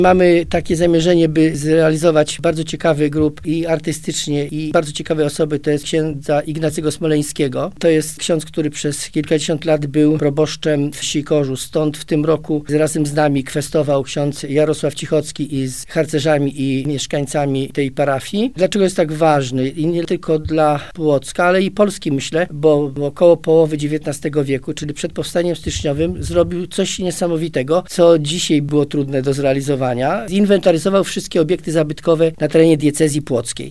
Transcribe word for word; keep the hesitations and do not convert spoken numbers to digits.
Mamy takie zamierzenie, by zrealizować bardzo ciekawy grup i artystycznie, i bardzo ciekawe osoby. To jest księdza Ignacego Smoleńskiego. To jest ksiądz, który przez kilkadziesiąt lat był proboszczem wsi Korzów. Stąd w tym roku razem z nami kwestował ksiądz Jarosław Cichocki i z harcerzami i mieszkańcami tej parafii. Dlaczego jest tak ważny? I nie tylko dla Płocka, ale i Polski, myślę, bo około połowy dziewiętnastego wieku, czyli przed powstaniem styczniowym, zrobił coś niesamowitego, co dzisiaj było trudne do zrealizowania. Zinwentaryzował wszystkie obiekty zabytkowe na terenie diecezji płockiej.